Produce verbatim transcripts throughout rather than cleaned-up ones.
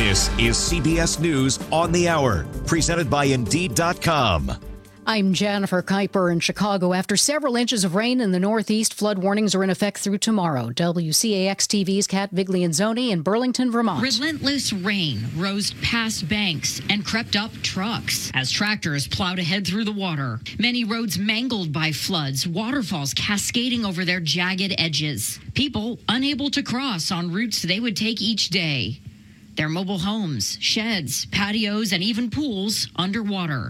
This is C B S News on the Hour, presented by Indeed dot com. I'm Jennifer Kuiper in Chicago. After several inches of rain in the Northeast, flood warnings are in effect through tomorrow. W C A X T V's Kat Viglianzoni in Burlington, Vermont. Relentless rain rose past banks and crept up trucks as tractors plowed ahead through the water. Many roads mangled by floods, waterfalls cascading over their jagged edges. People unable to cross on routes they would take each day. Their mobile homes, sheds, patios, and even pools underwater.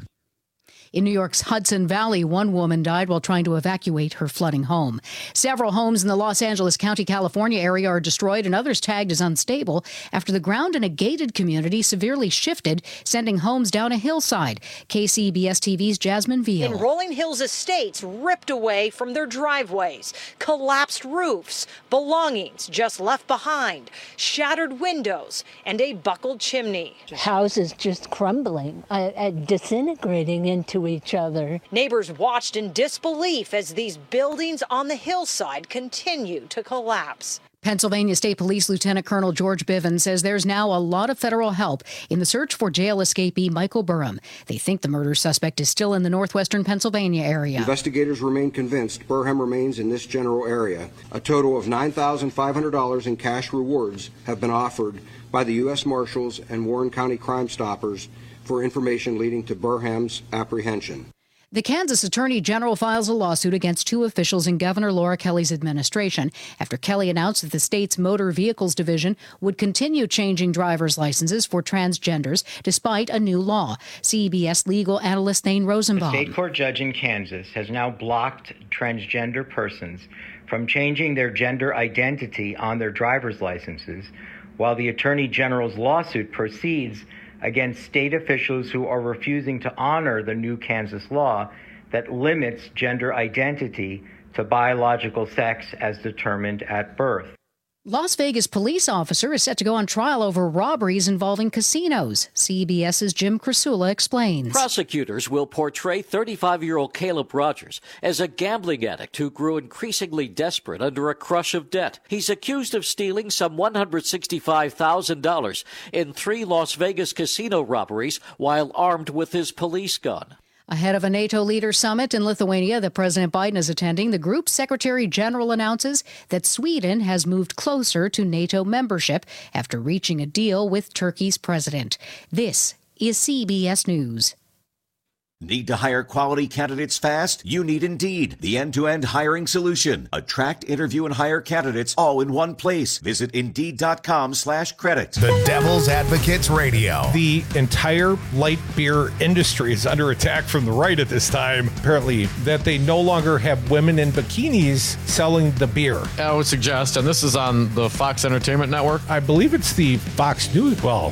In New York's Hudson Valley, one woman died while trying to evacuate her flooding home. Several homes in the Los Angeles County, California area are destroyed and others tagged as unstable after the ground in a gated community severely shifted, sending homes down a hillside. K C B S T V's Jasmine Veal. In Rolling Hills estates ripped away from their driveways, collapsed roofs, belongings just left behind, shattered windows, and a buckled chimney. Houses just crumbling, uh, uh, disintegrating into each other. Neighbors watched in disbelief as these buildings on the hillside continue to collapse. Pennsylvania State Police Lieutenant Colonel George Bivens says there's now a lot of federal help in the search for jail escapee Michael Burham. They think the murder suspect is still in the northwestern Pennsylvania area. Investigators remain convinced Burham remains in this general area. A total of nine thousand five hundred dollars in cash rewards have been offered by the U S Marshals and Warren County Crime Stoppers for information leading to Burham's apprehension. The Kansas Attorney General files a lawsuit against two officials in Governor Laura Kelly's administration after Kelly announced that the state's Motor Vehicles Division would continue changing driver's licenses for transgenders despite a new law. C B S legal analyst Thane Rosenbaum. A state court judge in Kansas has now blocked transgender persons from changing their gender identity on their driver's licenses, while the Attorney General's lawsuit proceeds against state officials who are refusing to honor the new Kansas law that limits gender identity to biological sex as determined at birth. Las Vegas police officer is set to go on trial over robberies involving casinos. CBS's Jim Krasula explains. Prosecutors will portray thirty-five-year-old Caleb Rogers as a gambling addict who grew increasingly desperate under a crush of debt. He's accused of stealing some one hundred sixty-five thousand dollars in three Las Vegas casino robberies while armed with his police gun. Ahead of a NATO leader summit in Lithuania that President Biden is attending, the group's Secretary General announces that Sweden has moved closer to NATO membership after reaching a deal with Turkey's president. This is C B S News. Need to hire quality candidates fast? You need Indeed, the end-to-end hiring solution. Attract, interview, and hire candidates all in one place. Visit Indeed.com slash credit. The Devil's Advocates Radio. The entire light beer industry is under attack from the right at this time. Apparently, that they no longer have women in bikinis selling the beer. I would suggest, and this is on the Fox Entertainment Network. I believe it's the Fox News. Well,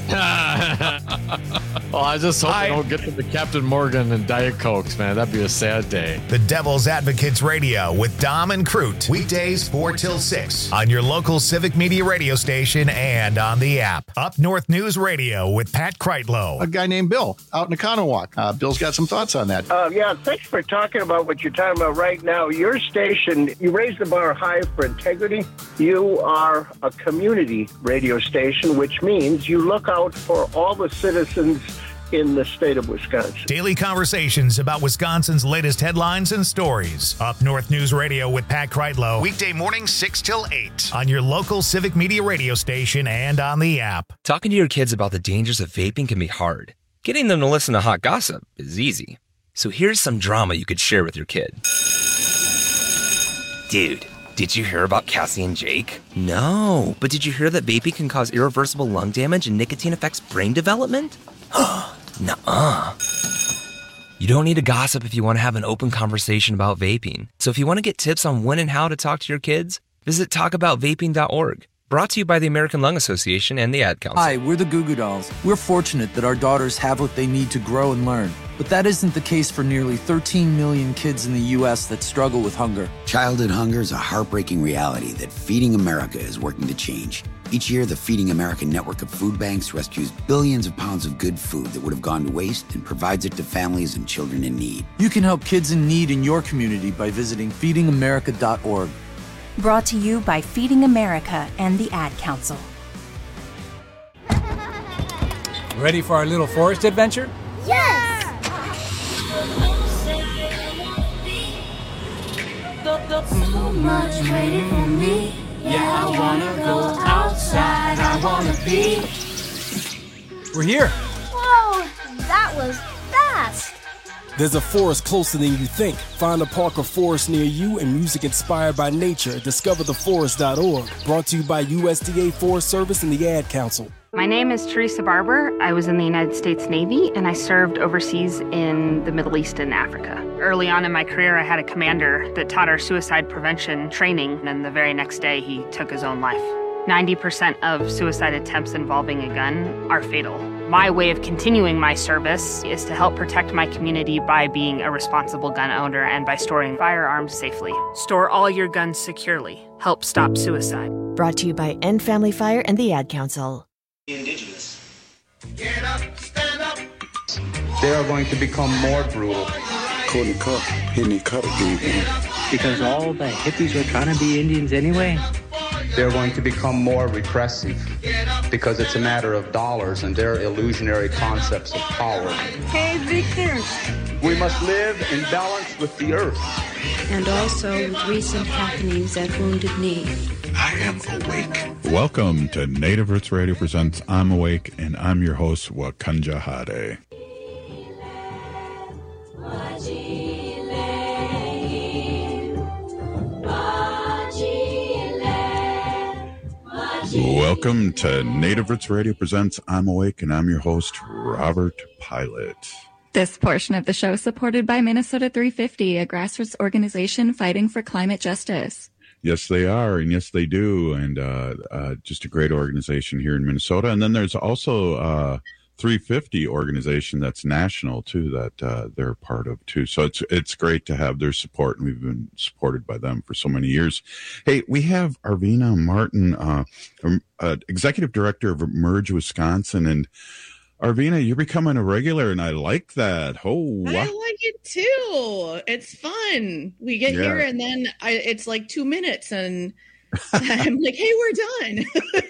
well I just hope I, they don't get to the Captain Morgan and Diet Cokes, man. That'd be a sad day. The Devil's Advocates Radio with Dom and Crute. Weekdays four till six on your local Civic Media radio station and on the app. Up North News Radio with Pat Kreitlow. A guy named Bill out in Economowoc. Uh, Bill's got some thoughts on that. Uh, yeah, thanks for talking about what you're talking about right now. Your station, you raise the bar high for integrity. You are a community radio station, which means you look out for all the citizens in the state of Wisconsin. Daily conversations about Wisconsin's latest headlines and stories. Up North News Radio with Pat Kreitlow. Weekday mornings six till eight on your local Civic Media radio station and on the app. Talking to your kids about the dangers of vaping can be hard. Getting them to listen to hot gossip is easy. So here's some drama you could share with your kid. Dude, did you hear about Cassie and Jake? No, but did you hear that vaping can cause irreversible lung damage and nicotine affects brain development? Nuh-uh. You don't need to gossip if you want to have an open conversation about vaping. So if you want to get tips on when and how to talk to your kids, visit talk about vaping dot org. Brought to you by the American Lung Association and the Ad Council. Hi, we're the Goo Goo Dolls. We're fortunate that our daughters have what they need to grow and learn. But that isn't the case for nearly thirteen million kids in the U S that struggle with hunger. Childhood hunger is a heartbreaking reality that Feeding America is working to change. Each year, the Feeding America network of food banks rescues billions of pounds of good food that would have gone to waste and provides it to families and children in need. You can help kids in need in your community by visiting feeding america dot org. Brought to you by Feeding America and the Ad Council. Ready for our little forest adventure? Yes! So much waiting for me. Yeah, I wanna go outside. I wanna be. We're here. Whoa, that was fast. There's a forest closer than you think. Find a park or forest near you and music inspired by nature. discover the forest dot org. Brought to you by U S D A Forest Service and the Ad Council. My name is Teresa Barber. I was in the United States Navy, and I served overseas in the Middle East and Africa. Early on in my career, I had a commander that taught our suicide prevention training, and the very next day, he took his own life. ninety percent of suicide attempts involving a gun are fatal. My way of continuing my service is to help protect my community by being a responsible gun owner and by storing firearms safely. Store all your guns securely. Help stop suicide. Brought to you by End Family Fire and the Ad Council. Indigenous. Get up, stand up. They are going to become more brutal. Couldn't cut, hitting cut again. Because all the hippies were trying to be Indians anyway. They're going to become more repressive because it's a matter of dollars and their illusionary concepts of power. Hey, Victor. We must live in balance with the earth. And also with recent happenings at Wounded Knee. I am awake. Welcome to Native Roots Radio presents I'm Awake, and I'm your host, Wakanja Hade. Welcome to Native Roots Radio presents I'm Awake, and I'm your host, Robert Pilot. This portion of the show is supported by Minnesota three fifty, a grassroots organization fighting for climate justice. Yes, they are, and yes, they do, and uh, uh, just a great organization here in Minnesota. And then there's also uh, three fifty organization that's national, too, that uh, they're part of, too. So it's it's great to have their support, and we've been supported by them for so many years. Hey, we have Arvina Martin, uh, uh, Executive Director of Emerge Wisconsin, and Arvina, you're becoming a regular, and I like that. Oh, wow. I like it too. It's fun. We get Yeah. here, and then I, it's like two minutes, and I'm like, "Hey, we're done."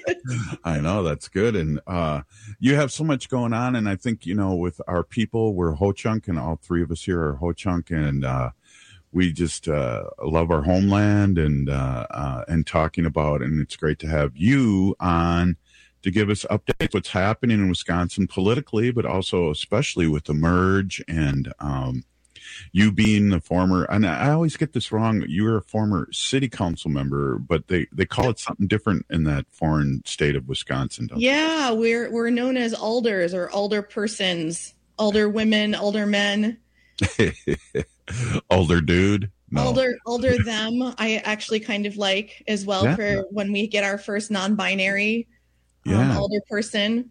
I know, that's good. And uh, you have so much going on. And I think, you know, with our people, we're Ho-Chunk, and all three of us here are Ho-Chunk. And uh, we just uh, love our homeland and uh, uh, and talking about it. And it's great to have you on to give us updates what's happening in Wisconsin politically, but also especially with the merge and um, you being the former, and I always get this wrong, you're a former city council member, but they, they call it something different in that foreign state of Wisconsin, don't Yeah, we're we're known as alders or alder persons, alder women, alder men, they? Older dude? No. alder alder them. I actually kind of like as well Yeah. for when we get our first non-binary um, Yeah. alder person.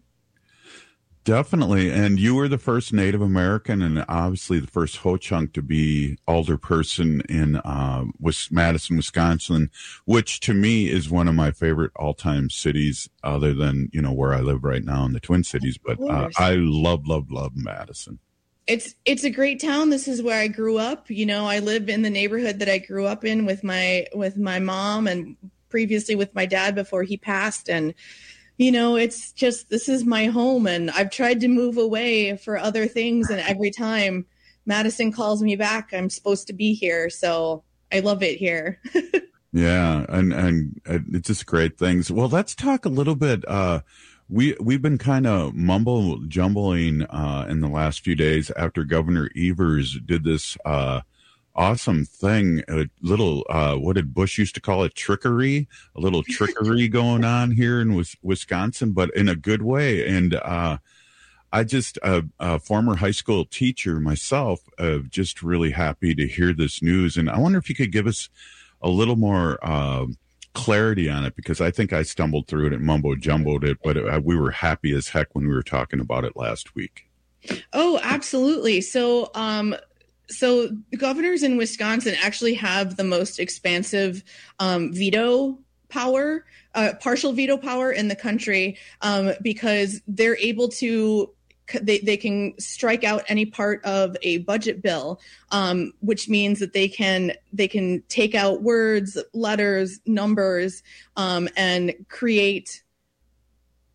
Definitely. And you were the first Native American and obviously the first Ho-Chunk to be alderperson in uh, Wis- Madison, Wisconsin, which to me is one of my favorite all-time cities other than, you know, where I live right now in the Twin Cities. But uh, course. I love, love, love Madison. It's it's a great town. This is where I grew up. You know, I live in the neighborhood that I grew up in with my with my mom and previously with my dad before he passed. And you know, it's just, this is my home, and I've tried to move away for other things, and every time Madison calls me back, I'm supposed to be here. So I love it here. Yeah, and and uh, it's just great things. Well, let's talk a little bit. Uh, we we've been kind of mumble jumbling uh, in the last few days after Governor Evers did this uh, awesome thing, a little uh, what did Bush used to call it, trickery, a little trickery going on here in Wis- Wisconsin, but in a good way. And uh, I just uh, a former high school teacher myself, uh, just really happy to hear this news. And I wonder if you could give us a little more uh, clarity on it, because I think I stumbled through it and mumbo jumbled it, but uh, we were happy as heck when we were talking about it last week. Oh, absolutely. So, um, so the governors in Wisconsin actually have the most expansive um, veto power, uh, partial veto power in the country, um, because they're able to, they, they can strike out any part of a budget bill, um, which means that they can, they can take out words, letters, numbers, um, and create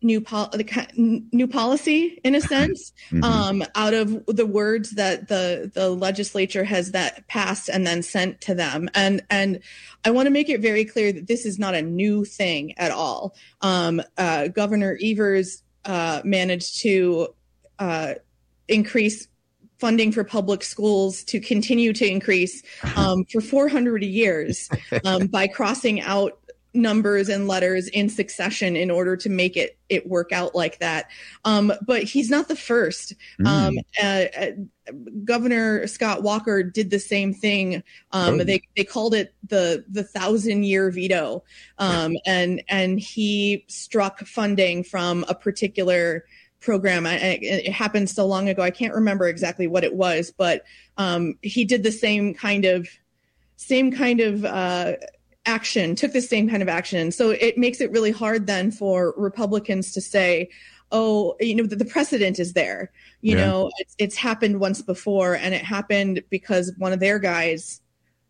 new pol- the ki- new policy in a sense Mhm. um, out of the words that the the legislature has that passed and then sent to them. And and I want to make it very clear that this is not a new thing at all. Um, uh, Governor Evers uh, managed to uh, increase funding for public schools to continue to increase um, for four hundred years um, by crossing out numbers and letters in succession in order to make it it work out like that. Um, but he's not the first. Mm. Um, uh, uh, Governor Scott Walker did the same thing. Um, Oh. They they called it the the thousand year veto, um, and and he struck funding from a particular program. I, I- it happened so long ago, I can't remember exactly what it was, but um, he did the same kind of same kind of uh, action, took the same kind of action. So it makes it really hard then for Republicans to say, oh, you know, the, the precedent is there. You Yeah. know, it's, it's happened once before, and it happened because one of their guys,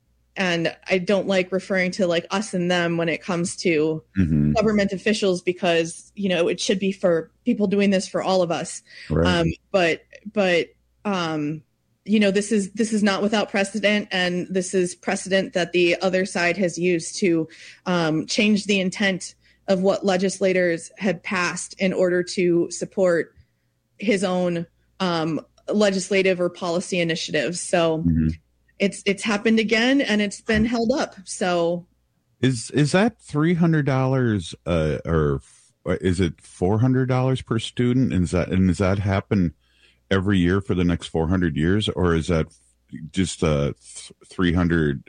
and I don't like referring to like us and them when it comes to Mhm. government officials, because, you know, it should be for people doing this for all of us. Right. Um, but, but, um, you know, this is this is not without precedent, and this is precedent that the other side has used to um, change the intent of what legislators had passed in order to support his own um, legislative or policy initiatives. So Mm-hmm. it's it's happened again, and it's been held up. So Is is that three hundred dollars uh, or f- is it four hundred dollars per student? And is that and does that happen every year for the next four hundred years, or is that just uh, th- three hundred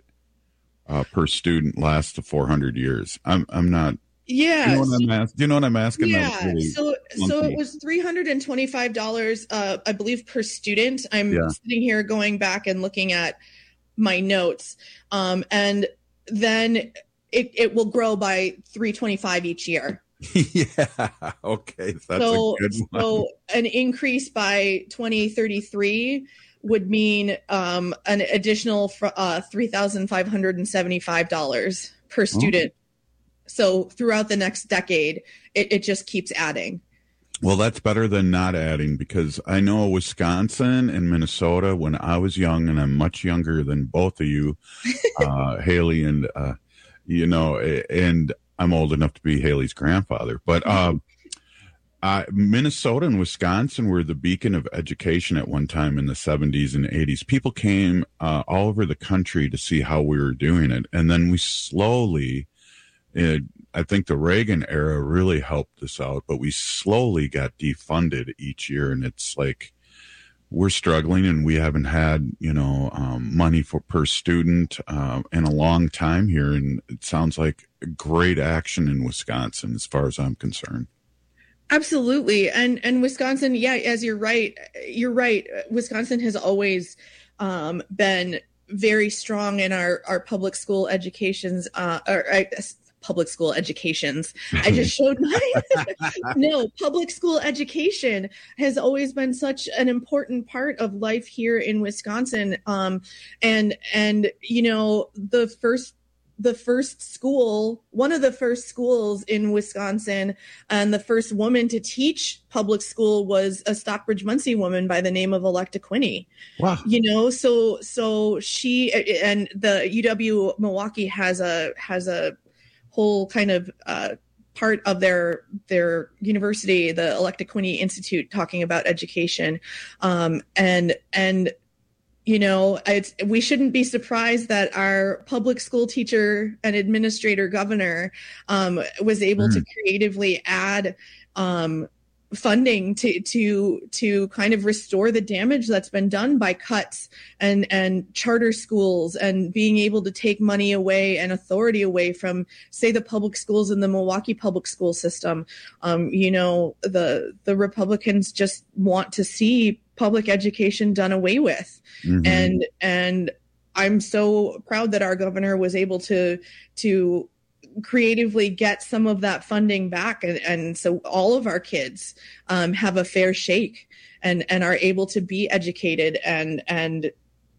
uh, per student lasts to four hundred years? I'm I'm not. yeah, Do you know what I'm asking? Do you know what I'm asking? That's Yeah, really so so clunky. it was three hundred and twenty-five dollars, uh, I believe, per student. I'm Yeah. sitting here going back and looking at my notes, um, and then it, it will grow by three twenty-five each year. Yeah. Okay. That's so a good one. so an increase by twenty thirty-three would mean um, an additional fr- uh, three thousand five hundred seventy-five dollars per student. So throughout the next decade, it, it just keeps adding. Well, that's better than not adding, because I know Wisconsin and Minnesota, when I was young, and I'm much younger than both of you, uh, Haley, and, uh, you know, a- and I'm old enough to be Haley's grandfather. But um, uh, Minnesota and Wisconsin were the beacon of education at one time in the seventies and eighties. People came uh, all over the country to see how we were doing it. And then we slowly, it, I think the Reagan era really helped us out, but we slowly got defunded each year. And it's like, we're struggling, and we haven't had, you know, um, money for per student uh, in a long time here. And it sounds like great action in Wisconsin, as far as I'm concerned. Absolutely. And and Wisconsin, yeah, as you're right, you're right. Wisconsin has always um, been very strong in our, our public school educations, uh, or uh, public school educations. I just showed my, no, public school education has always been such an important part of life here in Wisconsin. Um, and, and, you know, the first the first school, one of the first schools in Wisconsin, and the first woman to teach public school was a Stockbridge Muncie woman by the name of Electa Quinney. Wow. You know, so so she, and the U W Milwaukee has a has a whole kind of uh, part of their their university, the Electa Quinney Institute, talking about education, um, and and. You know, it's, we shouldn't be surprised that our public school teacher and administrator governor um, was able Mm. to creatively add um, funding to to to kind of restore the damage that's been done by cuts and and charter schools, and being able to take money away and authority away from, say, the public schools in the Milwaukee public school system. Um, you know, the the Republicans just want to see public education done away with. Mhm. And and I'm so proud that our governor was able to to creatively get some of that funding back, and, and so all of our kids um, have a fair shake and and are able to be educated and and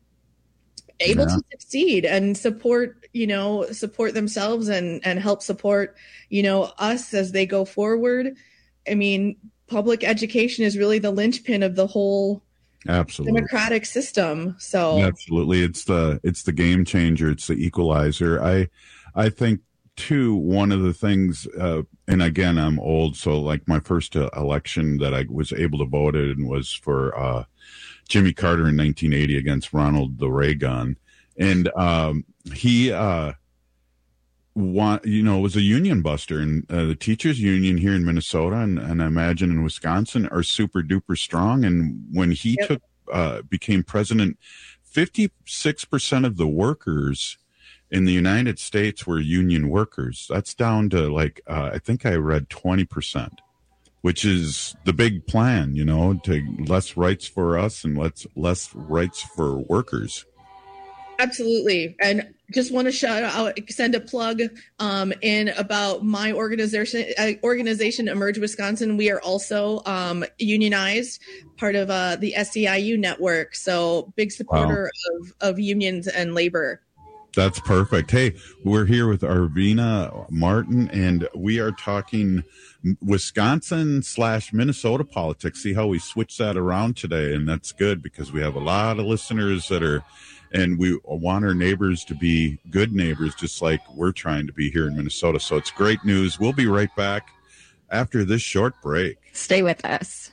able Yeah. to succeed and support, you know, support themselves and and help support, you know, us as they go forward. I mean, public education is really the linchpin of the whole Absolutely. democratic system. So absolutely, it's the it's the game changer. It's the equalizer. I I think too. One of the things, uh, and again, I'm old, so like my first uh, election that I was able to vote in was for uh, Jimmy Carter in nineteen eighty against Ronald the Reagan, and um, he. Uh, Want, you know, was a union buster, and uh, the teachers union here in Minnesota and, and I imagine in Wisconsin are super duper strong. And when he yep. took, uh, became president, fifty-six percent of the workers in the United States were union workers. That's down to like, uh, I think I read twenty percent, which is the big plan, you know, to less rights for us and less, less rights for workers. Absolutely. And just want to shout out, send a plug um, in about my organization, uh, organization, Emerge Wisconsin. We are also um, unionized, part of uh, the S E I U network. So big supporter wow. of, of unions and labor. That's perfect. Hey, we're here with Arvina Martin, and we are talking Wisconsin slash Minnesota politics. See how we switch that around today. And that's good because we have a lot of listeners that are, and we want our neighbors to be good neighbors, just like we're trying to be here in Minnesota. So it's great news. We'll be right back after this short break. Stay with us.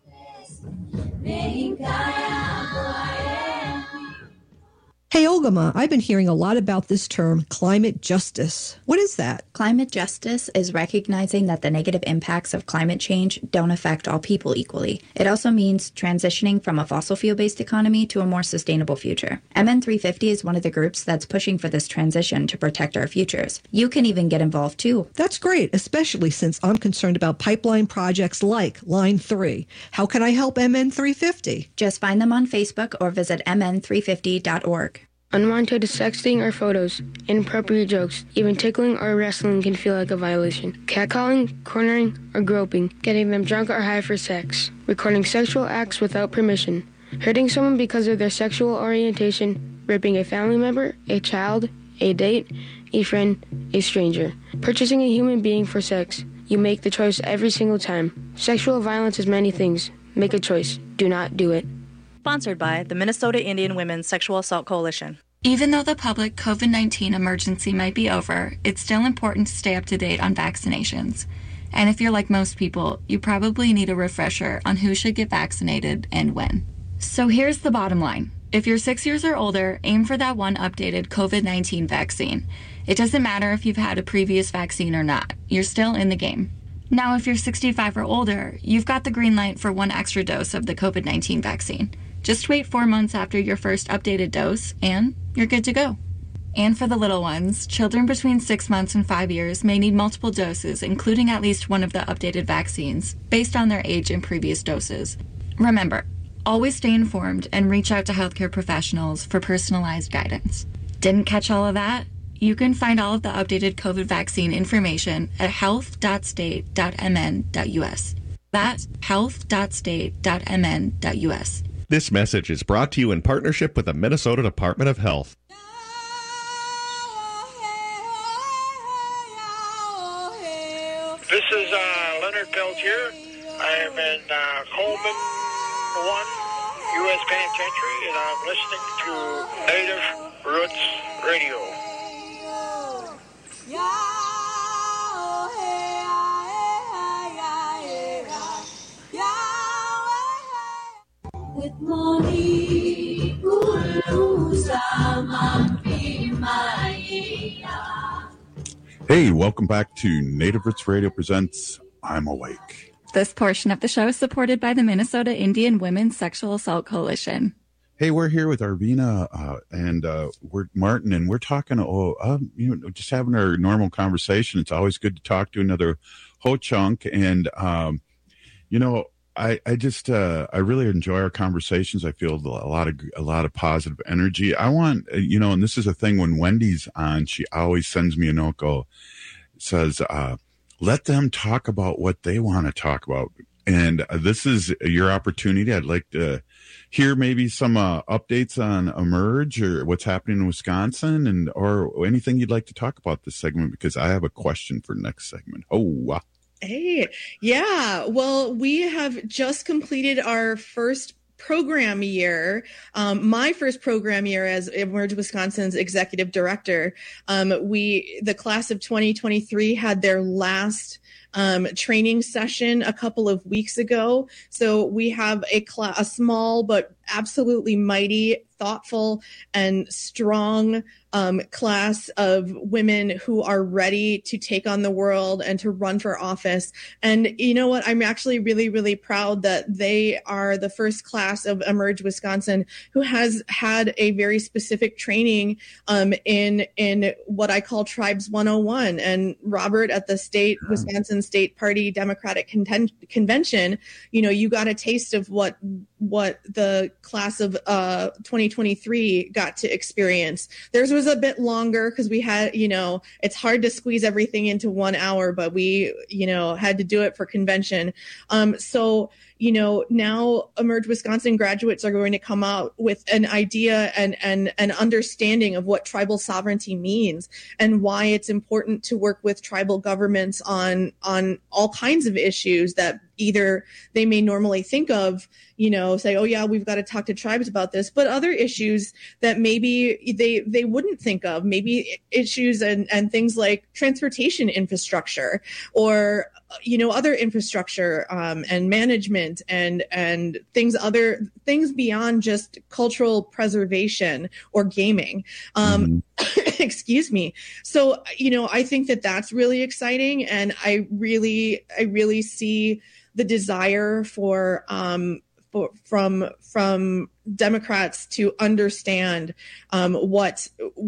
Hey, Olgama, I've been hearing a lot about this term, climate justice. What is that? Climate justice is recognizing that the negative impacts of climate change don't affect all people equally. It also means transitioning from a fossil fuel-based economy to a more sustainable future. M N three fifty is one of the groups that's pushing for this transition to protect our futures. You can even get involved too. That's great, especially since I'm concerned about pipeline projects like Line three. How can I help M N three fifty? Just find them on Facebook or visit M N three fifty dot org. Unwanted sexting or photos, inappropriate jokes, even tickling or wrestling can feel like a violation. Catcalling, cornering, or groping, getting them drunk or high for sex, recording sexual acts without permission, hurting someone because of their sexual orientation, raping a family member, a child, a date, a friend, a stranger, purchasing a human being for sex. You make the choice every single time. Sexual violence is many things. Make a choice. Do not do it. Sponsored by the Minnesota Indian Women's Sexual Assault Coalition. Even though the public COVID nineteen emergency might be over, it's still important to stay up to date on vaccinations. And if you're like most people, you probably need a refresher on who should get vaccinated and when. So here's the bottom line. If you're six years or older, aim for that one updated COVID nineteen vaccine. It doesn't matter if you've had a previous vaccine or not. You're still in the game. Now, if you're sixty-five or older, you've got the green light for one extra dose of the COVID nineteen vaccine. Just wait four months after your first updated dose, and you're good to go. And for the little ones, children between six months and five years may need multiple doses, including at least one of the updated vaccines, based on their age and previous doses. Remember, always stay informed and reach out to healthcare professionals for personalized guidance. Didn't catch all of that? You can find all of the updated COVID vaccine information at health dot state dot m n dot u s. That's health dot state dot m n dot u s. This message is brought to you in partnership with the Minnesota Department of Health. This is uh, Leonard Peltier. I am in uh, Coleman one U S Penitentiary, and I'm listening to Native Roots Radio. Good morning, Guru Samaki Maya. Hey, welcome back to Native Roots Radio Presents I'm Awake. This portion of the show is supported by the Minnesota Indian Women's Sexual Assault Coalition. Hey, we're here with Arvina uh, and uh, we're Martin, and we're talking, oh, uh, you know, just having our normal conversation. It's always good to talk to another ho-chunk, and um, you know, I, I just uh, I really enjoy our conversations. I feel a lot of a lot of positive energy. I want, you know, and this is a thing when Wendy's on, she always sends me a note, go, says, uh, let them talk about what they want to talk about. And uh, this is your opportunity. I'd like to hear maybe some uh, updates on Emerge or what's happening in Wisconsin, and or anything you'd like to talk about this segment, because I have a question for next segment. Oh, wow. Hey, yeah. Well, we have just completed our first program year, um, my first program year as Emerge Wisconsin's executive director. Um, we, the class of twenty twenty-three had their last um, training session a couple of weeks ago. So we have a class, a small but absolutely mighty, thoughtful, and strong um, class of women who are ready to take on the world and to run for office. And you know what? I'm actually really, really proud that they are the first class of Emerge Wisconsin who has had a very specific training um, in in what I call Tribes one oh one. And Robert, at the state Wisconsin State Party Democratic Conten- Convention, you know, you got a taste of what what the class of uh, twenty twenty-three got to experience. Theirs was a bit longer because we had, you know, it's hard to squeeze everything into one hour, but we, you know, had to do it for convention. Um, so, you know, now Emerge Wisconsin graduates are going to come out with an idea and, and an understanding of what tribal sovereignty means and why it's important to work with tribal governments on, on all kinds of issues that either they may normally think of, you know, say, oh yeah, we've got to talk to tribes about this, but other issues that maybe they they wouldn't think of, maybe issues and, and things like transportation infrastructure or, you know, other infrastructure um, and management and and things other things beyond just cultural preservation or gaming. Um, mm-hmm. Excuse me. So, you know, I think that that's really exciting. And I really, I really see the desire for, um, for from, from Democrats to understand um, what,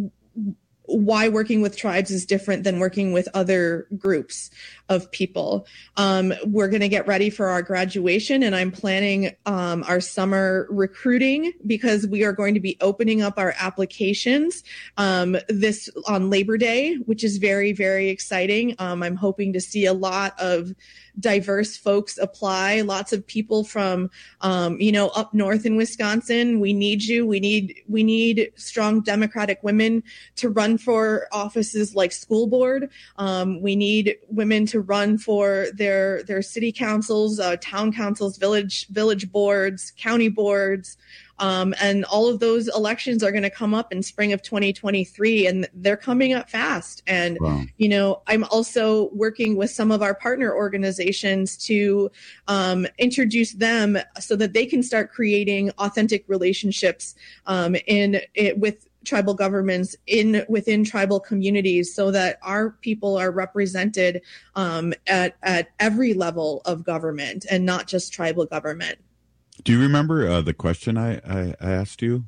why working with tribes is different than working with other groups of people. Um, we're going to get ready for our graduation, and I'm planning um, our summer recruiting because we are going to be opening up our applications um, this on Labor Day, which is very, very exciting. Um, I'm hoping to see a lot of diverse folks apply, lots of people from, um, you know, up north in Wisconsin. We need you. We need, we need strong Democratic women to run for offices like school board. Um, we need women to run for their, their city councils, uh, town councils, village, village boards, county boards. Um, and all of those elections are going to come up in spring of twenty twenty-three, and they're coming up fast. And, wow. you know, I'm also working with some of our partner organizations to um, introduce them so that they can start creating authentic relationships um, in it with tribal governments in within tribal communities so that our people are represented um, at, at every level of government and not just tribal government. Do you remember uh, the question I, I, I asked you?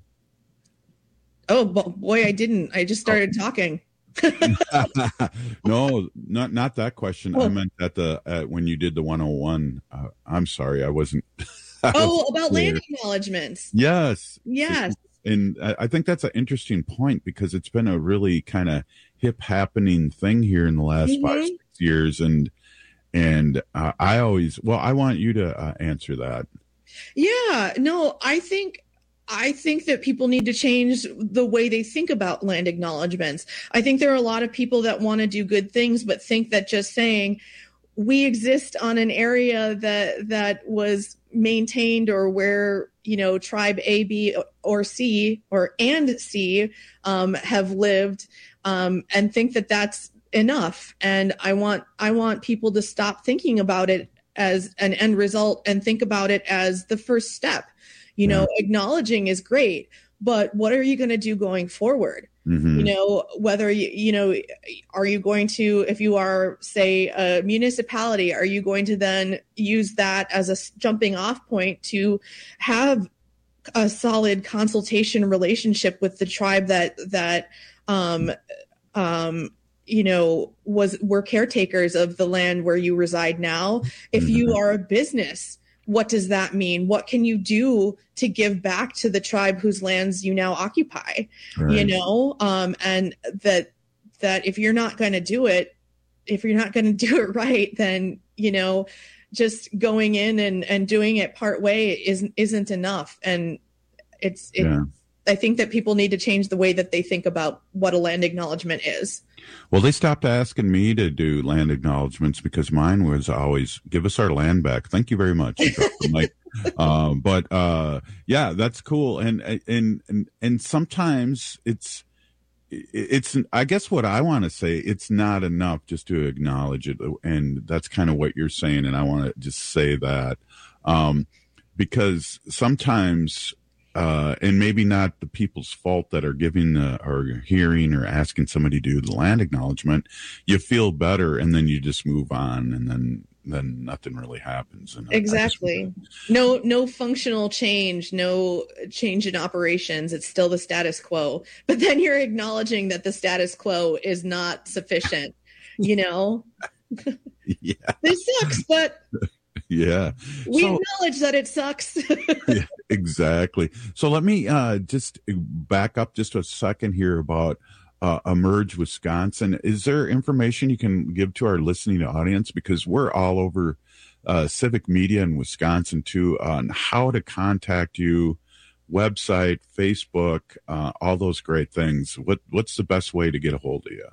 Oh, boy, I didn't. I just started oh. talking. No, not not that question. Oh. I meant at the at when you did the one oh one. Uh, I'm sorry, I wasn't. I oh, was about clear. land acknowledgements. Yes. Yes. And I think that's an interesting point because it's been a really kind of hip happening thing here in the last mm-hmm. five, six years. And, and uh, I always, well, I want you to uh, answer that. Yeah, no, I think I think that people need to change the way they think about land acknowledgements. I think there are a lot of people that want to do good things, but think that just saying we exist on an area that that was maintained or where, you know, tribe A, B, or C or and C um, have lived um, and think that that's enough. And I want I want people to stop thinking about it as an end result and think about it as the first step. You know, yeah. acknowledging is great, but what are you going to do going forward? Mm-hmm. You know, whether you, you know, are you going to, if you are, say, a municipality, are you going to then use that as a jumping off point to have a solid consultation relationship with the tribe that, that, um, um, you know, was were caretakers of the land where you reside now? If mm-hmm. you are a business, what does that mean? What can you do to give back to the tribe whose lands you now occupy? Right. You know, um, and that that if you're not going to do it, if you're not going to do it right, then, you know, just going in and, and doing it part way isn't isn't enough. And it's it, yeah. I think that people need to change the way that they think about what a land acknowledgement is. Well, they stopped asking me to do land acknowledgements because mine was always give us our land back. Thank you very much. Like, uh, but uh, yeah, that's cool. And and and and sometimes it's it's. I guess what I want to say, it's not enough just to acknowledge it, and that's kind of what you're saying. And I want to just say that um, because sometimes. Uh, and maybe not the people's fault that are giving the, or hearing or asking somebody to do the land acknowledgement. You feel better, and then you just move on, and then then nothing really happens. And exactly. Just, no no functional change, no change in operations. It's still the status quo. But then you're acknowledging that the status quo is not sufficient. You know, yeah, this sucks, but. Yeah. We so, acknowledge that it sucks. Yeah, exactly. So let me uh, just back up just a second here about uh, Emerge Wisconsin. Is there information you can give to our listening audience? Because we're all over uh, civic media in Wisconsin too, on how to contact you, website, Facebook, uh, all those great things. What What's the best way to get a hold of you?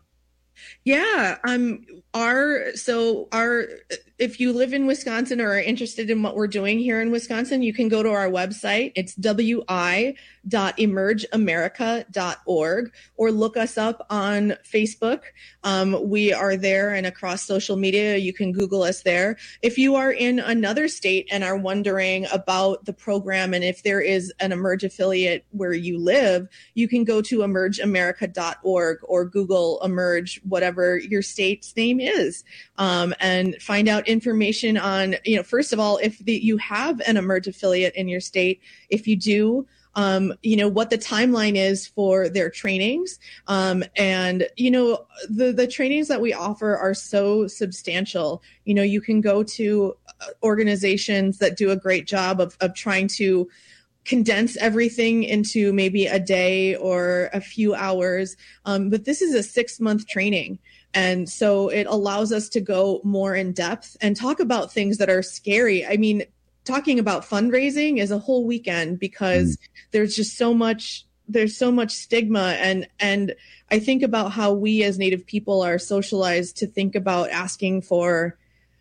Yeah, um, our so our if you live in Wisconsin or are interested in what we're doing here in Wisconsin, you can go to our website. It's w i dot emerge america dot org, or look us up on Facebook. Um, we are there and across social media. You can Google us there. If you are in another state and are wondering about the program and if there is an Emerge affiliate where you live, you can go to emerge america dot org or Google Emerge, whatever your state's name is, um, and find out information on, you know, first of all, if the, you have an Emerge affiliate in your state. If you do, um, you know, what the timeline is for their trainings. Um, and, you know, the, the trainings that we offer are so substantial. You know, you can go to organizations that do a great job of, of trying to condense everything into maybe a day or a few hours. Um, but this is a six month training. And so it allows us to go more in depth and talk about things that are scary. I mean, talking about fundraising is a whole weekend because mm. there's just so much, there's so much stigma. And, and I think about how we as Native people are socialized to think about asking for,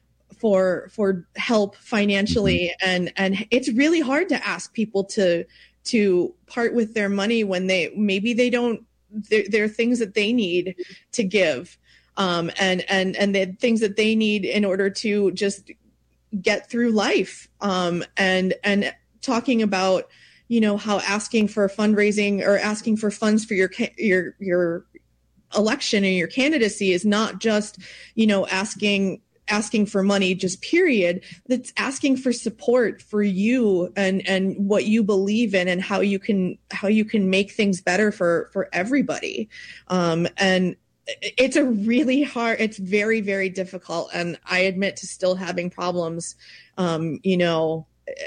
for, for help financially. Mm-hmm. And, and it's really hard to ask people to, to part with their money when they, maybe they don't, there, there are things that they need to give. Um, and, and, and the things that they need in order to just get through life. Um, and, and talking about, you know, how asking for fundraising or asking for funds for your, your, your election and your candidacy is not just, you know, asking, asking for money, just period. That's asking for support for you and, and what you believe in and how you can, how you can make things better for, for everybody. Um, and, it's a really hard, it's very, very difficult. And I admit to still having problems, um, you know,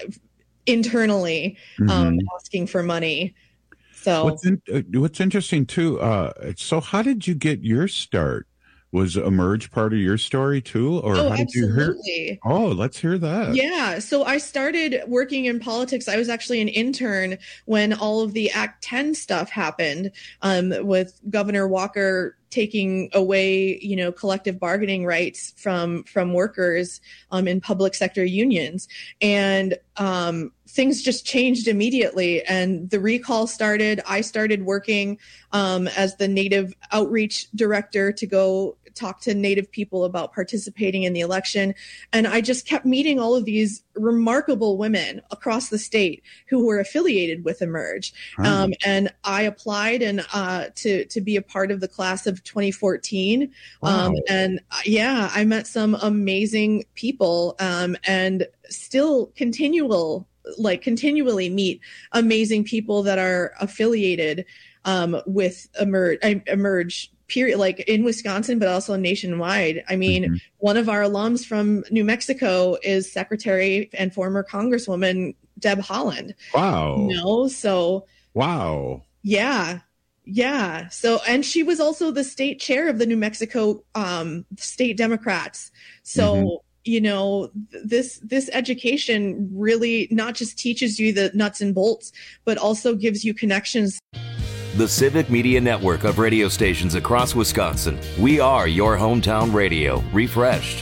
internally, um, mm-hmm. asking for money. So what's, in, uh, what's interesting too. Uh, so how did you get your start? Was Emerge part of your story too? Or oh, how did absolutely. you hear? Oh, let's hear that. Yeah. So I started working in politics. I was actually an intern when all of the Act ten stuff happened, um, with Governor Walker taking away, you know, collective bargaining rights from, from workers, um, in public sector unions. And, um, things just changed immediately and the recall started. I started working, um, as the Native outreach director to go talk to Native people about participating in the election. And I just kept meeting all of these remarkable women across the state who were affiliated with Emerge. Huh. Um, and I applied and, uh, to, to be a part of the class of twenty fourteen. Wow. Um, and uh, yeah, I met some amazing people, um, and still continual, like continually meet amazing people that are affiliated, um, with Emerge, Emerge period, like in Wisconsin, but also nationwide. I mean, mm-hmm. one of our alums from New Mexico is Secretary and former Congresswoman Deb Haaland. Wow. You know, so. Wow. Yeah. Yeah. So, and she was also the state chair of the New Mexico, um, state Democrats. So, mm-hmm. you know, this this education really not just teaches you the nuts and bolts, but also gives you connections. The Civic Media Network of radio stations across Wisconsin. We are your hometown radio, refreshed.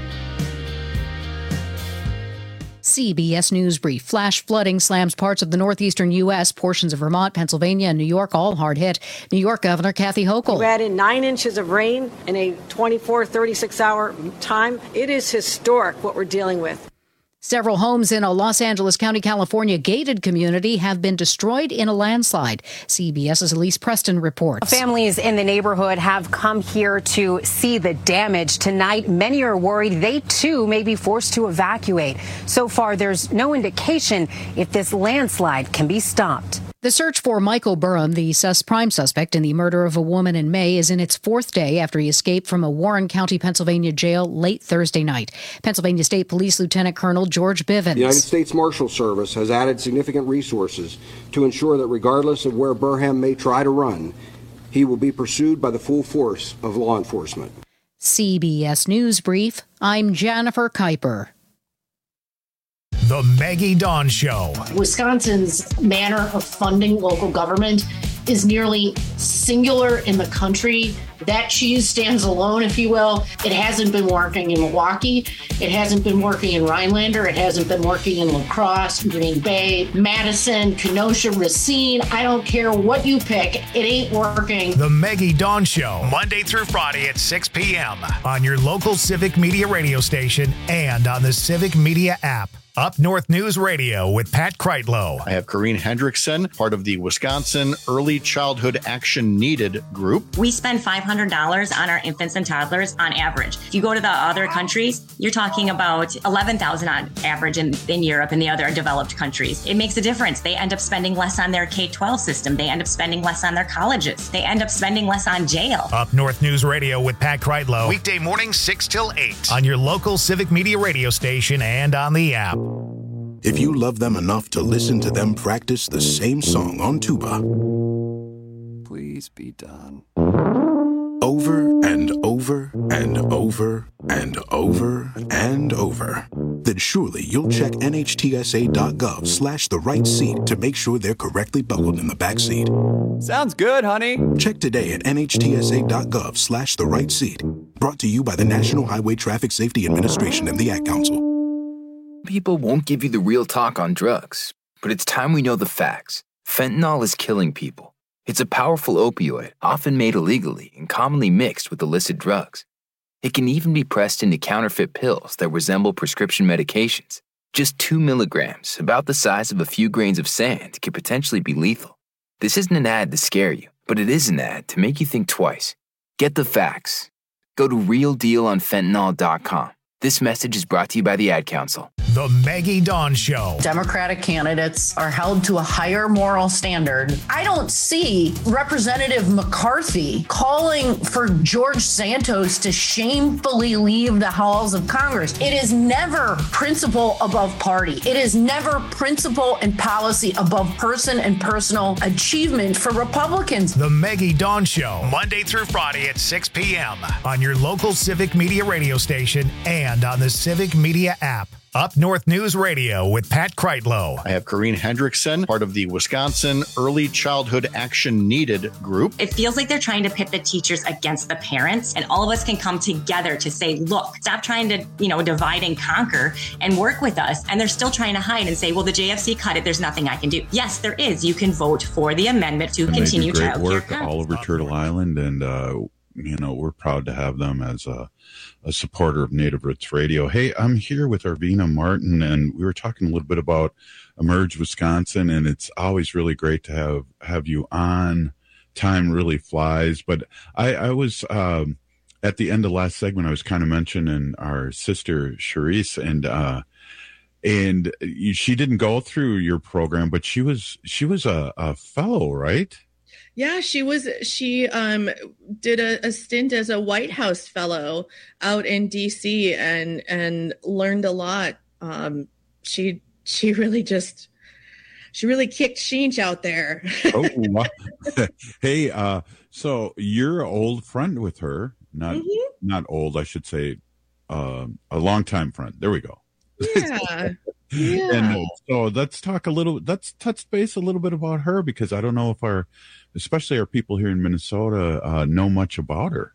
C B S News Brief. Flash flooding slams parts of the northeastern U S, portions of Vermont, Pennsylvania, and New York all hard hit. New York Governor Kathy Hochul. We added nine inches of rain in a twenty-four, thirty-six hour time. It is historic what we're dealing with. Several homes in a Los Angeles County, California gated community have been destroyed in a landslide. CBS's Elise Preston reports. Families in the neighborhood have come here to see the damage. Tonight, many are worried they too may be forced to evacuate. So far, there's no indication if this landslide can be stopped. The search for Michael Burham, the sus- prime suspect in the murder of a woman in May, is in its fourth day after he escaped from a Warren County, Pennsylvania jail late Thursday night. Pennsylvania State Police Lieutenant Colonel George Bivens. The United States Marshal Service has added significant resources to ensure that regardless of where Burham may try to run, he will be pursued by the full force of law enforcement. C B S News Brief. I'm Jennifer Kuiper. The Maggie Dawn Show. Wisconsin's manner of funding local government is nearly singular in the country. That cheese stands alone, if you will. It hasn't been working in Milwaukee. It hasn't been working in Rhinelander. It hasn't been working in La Crosse, Green Bay, Madison, Kenosha, Racine. I don't care what you pick. It ain't working. The Maggie Dawn Show, Monday through Friday at six p.m. on your local Civic Media radio station and on the Civic Media app. Up North News Radio with Pat Kreitlow. I have Corrine Hendrickson, part of the Wisconsin Early Childhood Action Needed group. We spend five hundred dollars on our infants and toddlers on average. If you go to the other countries, you're talking about eleven thousand dollars on average in, in Europe and the other developed countries. It makes a difference. They end up spending less on their K twelve system. They end up spending less on their colleges. They end up spending less on jail. Up North News Radio with Pat Kreitlow. Weekday mornings six till eight on your local Civic Media radio station and on the app. If you love them enough to listen to them practice the same song on tuba, please be done. Over and over and over and over and over, then surely you'll check nhtsa.gov slash the right seat to make sure they're correctly buckled in the back seat. Sounds good, honey. Check today at nhtsa.gov slash the right seat. Brought to you by the National Highway Traffic Safety Administration and the Ad Council. People won't give you the real talk on drugs, but it's time we know the facts. Fentanyl is killing people. It's a powerful opioid, often made illegally and commonly mixed with illicit drugs. It can even be pressed into counterfeit pills that resemble prescription medications. Just two milligrams, about the size of a few grains of sand, could potentially be lethal. This isn't an ad to scare you, but it is an ad to make you think twice. Get the facts. Go to real deal on fentanyl dot com. This message is brought to you by the Ad Council. The Maggie Dawn Show. Democratic candidates are held to a higher moral standard. I don't see Representative McCarthy calling for George Santos to shamefully leave the halls of Congress. It is never principle above party. It is never principle and policy above person and personal achievement for Republicans. The Maggie Dawn Show, Monday through Friday at six p.m. on your local Civic Media radio station and and on the Civic Media app. Up North News Radio with Pat Kreitlow. I have Corrine Hendrickson, part of the Wisconsin Early Childhood Action Needed group. It feels like they're trying to pit the teachers against the parents, and all of us can come together to say, look, stop trying to, you know, divide and conquer and work with us. And they're still trying to hide and say, well, the J F C cut it. There's nothing I can do. Yes, there is. You can vote for the amendment to and continue they do great child work care. all over Turtle Island, and uh, you know, we're proud to have them as a a supporter of Native Roots Radio. Hey, I'm here with Arvina Martin, and we were talking a little bit about Emerge Wisconsin, and it's always really great to have, have you on. Time really flies. But I, I was, um, at the end of last segment, I was kind of mentioning our sister, Charisse, and, uh, and she didn't go through your program, but she was, she was a, a fellow, right? Yeah, she was. She um, did a, a stint as a White House fellow out in D C and and learned a lot. Um, she she really just she really kicked Sheench out there. Oh, wow. Hey, uh, so you're an old friend with her. Not mm-hmm. not old, I should say. uh, a longtime friend. There we go. Yeah. Yeah. And uh, so let's talk a little, let's touch base a little bit about her, because I don't know if our, especially our people here in Minnesota, uh, know much about her.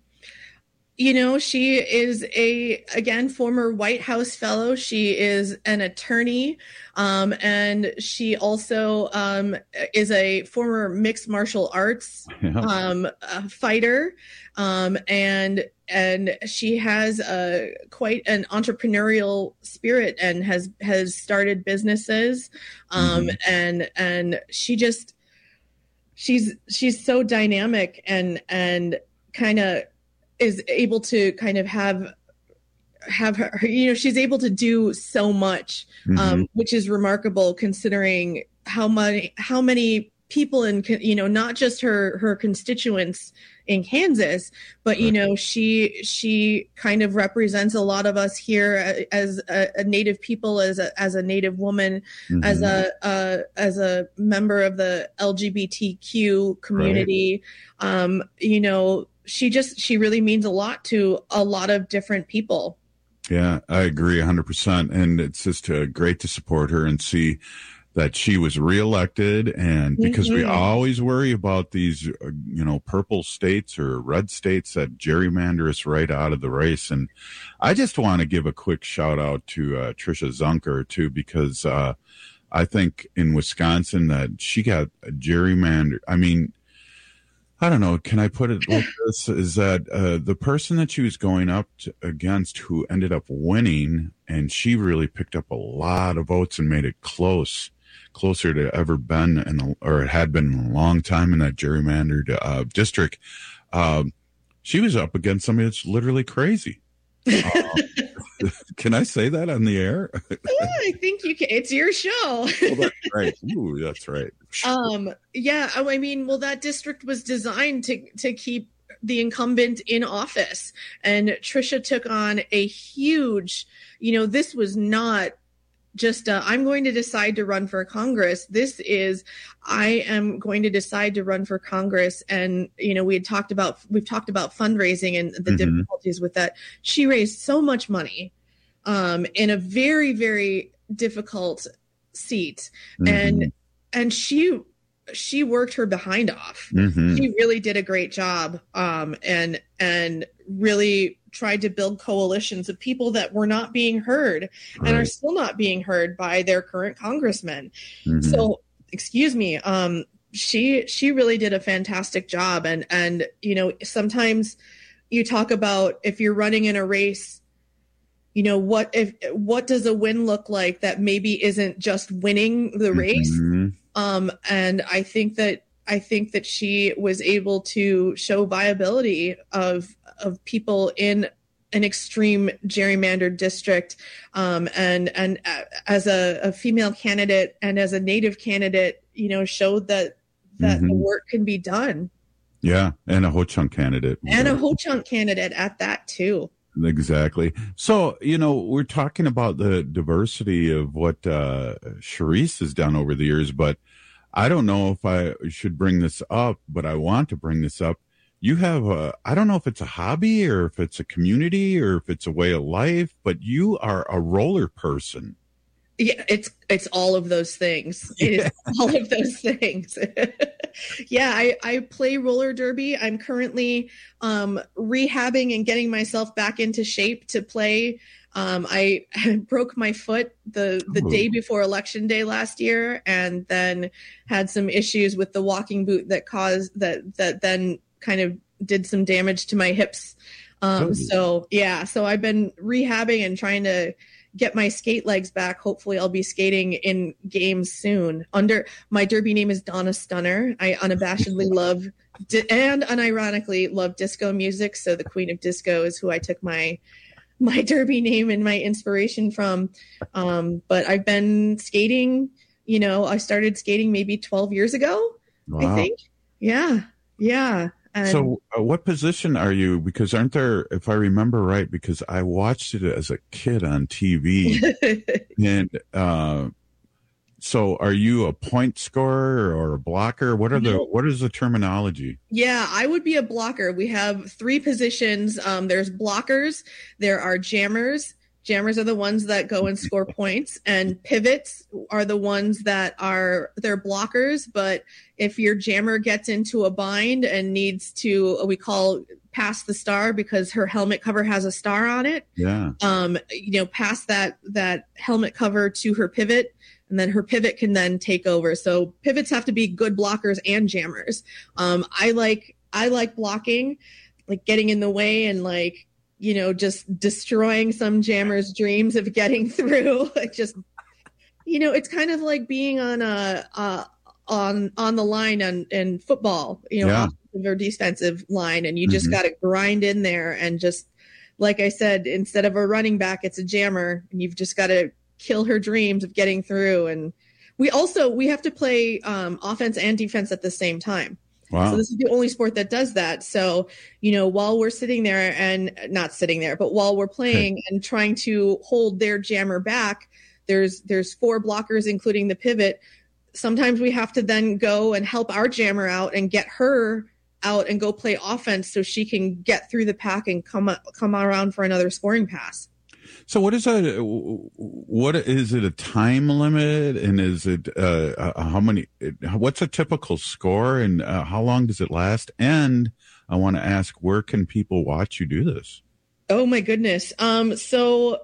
You know, she is a, again, former White House fellow. She is an attorney, um, and she also um, is a former mixed martial arts Yeah. um, uh, fighter, um, and and she has a quite an entrepreneurial spirit and has has started businesses, um, Mhm. and and she just she's she's so dynamic and and kind of is able to kind of have have her, you know, she's able to do so much, um, Mhm. which is remarkable considering how many how many people in, you know, not just her her constituents in Kansas, but you know, she she kind of represents a lot of us here as a, a Native people, as a as a Native woman, Mhm. as a uh, as a member of the L G B T Q community. Um, you know, she just she really means a lot to a lot of different people. Yeah, I agree one hundred percent. And it's just uh, great to support her and see that she was reelected. And because we Mhm. always worry about these, uh, you know, purple states or red states that gerrymander us right out of the race. And I just want to give a quick shout out to uh, Trisha Zunker, too, because uh, I think in Wisconsin that she got a gerrymander. I mean, I don't know. Can I put it like this? Is that uh, the person that she was going up to, against who ended up winning, and she really picked up a lot of votes and made it close, closer to ever been, in a, or it had been in a long time in that gerrymandered uh, district. Um, she was up against somebody that's literally crazy. Uh, can I say that on the air? Yeah, I think you can. It's your show. Oh, that's right. Ooh, that's right. Um, yeah, I I mean, well, that district was designed to to keep the incumbent in office, and Trisha took on a huge, you know, this was not just uh, I'm going to decide to run for Congress. This is I am going to decide to run for Congress. And you know, we had talked about we've talked about fundraising and the Mhm. difficulties with that. She raised so much money um, in a very very difficult seat, and Mhm. and she she worked her behind off. Mhm. She really did a great job, um, and and really tried to build coalitions of people that were not being heard and are Right. still not being heard by their current congressmen. Mhm. So, excuse me, um, she she really did a fantastic job. And and you know, sometimes you talk about if you're running in a race, you know, what if what does a win look like that maybe isn't just winning the race? Mhm. Um, and I think that I think that she was able to show viability of of people in an extreme gerrymandered district, um, and and uh, as a, a female candidate and as a Native candidate, you know, showed that that the Mhm. work can be done, Yeah, and a Ho-Chunk candidate. and a Ho-Chunk candidate at that too. Exactly. So, you know, we're talking about the diversity of what uh, Charisse has done over the years, but I don't know if I should bring this up, but I want to bring this up. You have a, I don't know if it's a hobby or if it's a community or if it's a way of life, but you are a roller person. Yeah, it's it's all of those things. It is all of those things. Yeah, I, I play roller derby. I'm currently um, rehabbing and getting myself back into shape to play. Um, I broke my foot the the Ooh. day before election day last year, and then had some issues with the walking boot that caused that that then kind of did some damage to my hips. Um, Ooh. so yeah, so I've been rehabbing and trying to get my skate legs back. Hopefully I'll be skating in games soon. Under my derby name is Donna Stunner. I unabashedly love di- and unironically love disco music. So the Queen of Disco is who I took my my derby name and my inspiration from. Um, but I've been skating, you know, I started skating maybe twelve years ago, I Wow. think. Yeah. Yeah. And So, uh, what position are you? Because aren't there, if I remember right, because I watched it as a kid on T V, and uh, So are you a point scorer or a blocker? What are the No. what is the terminology? Yeah, I would be a blocker. We have three positions. Um, there's blockers, there are jammers. Jammers are the ones that go and score points, and pivots are the ones that are they're blockers. But if your jammer gets into a bind and needs to, we call pass the star because her helmet cover has a star on it. Yeah. Um, you know, pass that that helmet cover to her pivot, and then her pivot can then take over. So pivots have to be good blockers and jammers. Um, I like I like blocking, like getting in the way and like, you know, just destroying some jammer's dreams of getting through. It just, you know, it's kind of like being on a uh, on on the line on in football, you know, Yeah. offensive or defensive line, and you just Mhm. got to grind in there and just, like I said, instead of a running back, it's a jammer, and you've just got to kill her dreams of getting through. And we also we have to play um, offense and defense at the same time. Wow. So this is the only sport that does that. So, you know, while we're sitting there and not sitting there, but while we're playing and trying to hold their jammer back, there's there's four blockers, including the pivot. Sometimes we have to then go and help our jammer out and get her out and go play offense so she can get through the pack and come come around for another scoring pass. So what is that? What is it? A time limit, and is it uh, uh, how many? What's a typical score, and uh, how long does it last? And I want to ask, where can people watch you do this? Oh my goodness. Um, so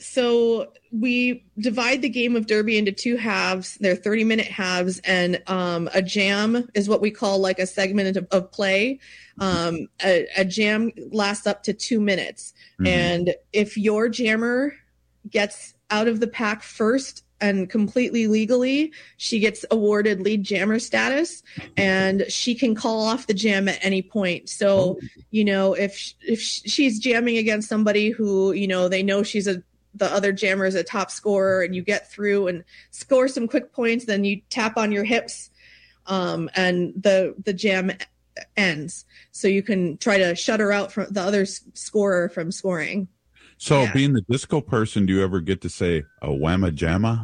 so we divide the game of Derby into two halves. They're thirty minute halves, and um, a jam is what we call like a segment of, of play. Um, a, a jam lasts up to two minutes. Mm-hmm. And if your jammer gets out of the pack first and completely legally, she gets awarded lead jammer status, and she can call off the jam at any point. So, you know, if if she's jamming against somebody who, you know, they know she's a the other jammer is a top scorer, and you get through and score some quick points, then you tap on your hips, um, and the the jam ends. So you can try to shut her out from the other scorer from scoring. So Yeah. being the disco person, do you ever get to say a whamma jamma?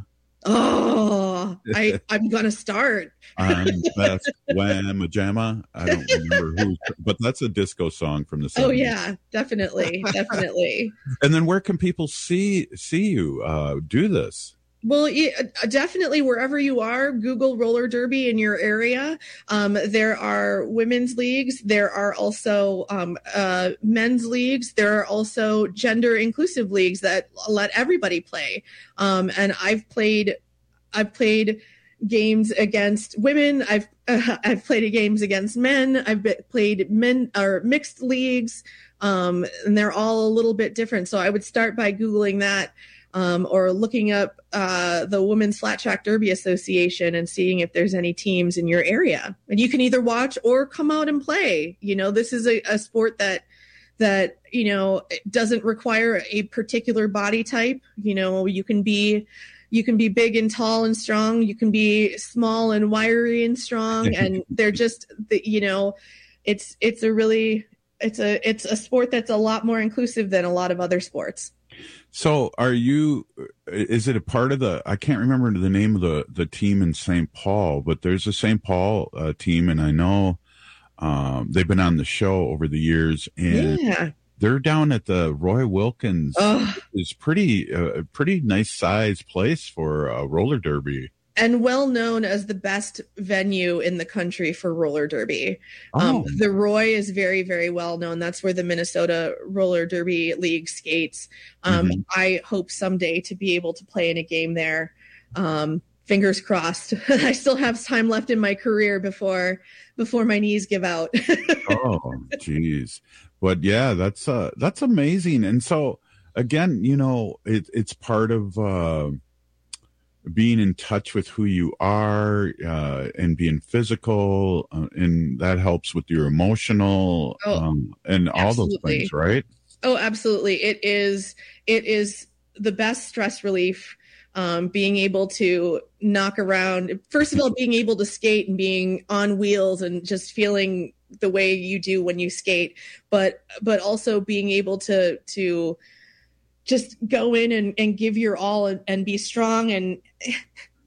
Oh, I, I'm going to start. Um, that's whamma jamma. I don't remember who, but that's a disco song from the seventies. Oh yeah, definitely. Definitely. And then where can people see see you uh, do this? Well, yeah, definitely wherever you are, Google roller derby in your area. Um, there are women's leagues. There are also um, uh, men's leagues. There are also gender inclusive leagues that let everybody play. Um, and I've played, I've played games against women. I've uh, I've played games against men. I've be- played men or mixed leagues, um, and they're all a little bit different. So I would start by Googling that. Um, or looking up uh, the Women's Flat Track Derby Association and seeing if there's any teams in your area. And you can either watch or come out and play. You know, this is a, a sport that that you know doesn't require a particular body type. You know, you can be you can be big and tall and strong. You can be small and wiry and strong. And they're just the, you know, it's it's a really it's a it's a sport that's a lot more inclusive than a lot of other sports. So are you, is it a part of the, I can't remember the name of the, the team in Saint Paul, but there's a Saint Paul uh, team, and I know um, they've been on the show over the years, and Yeah. they're down at the Roy Wilkins. Ugh. It's pretty, uh, pretty nice size place for uh, roller derby. And well known as the best venue in the country for roller derby. Oh. Um, the Roy is very, very well known. That's where the Minnesota Roller Derby League skates. Um, Mhm. I hope someday to be able to play in a game there. Um, fingers crossed. I still have time left in my career before before my knees give out. Oh, geez. But yeah, that's uh, that's amazing. And so again, you know, it, it's part of uh, being in touch with who you are uh, and being physical, uh, and that helps with your emotional Oh, um, and all those absolutely. things, right? Oh, absolutely. It is it is the best stress relief. Um, being able to knock around, first of all, being able to skate and being on wheels and just feeling the way you do when you skate, but but also being able to to just go in and, and give your all and, and be strong and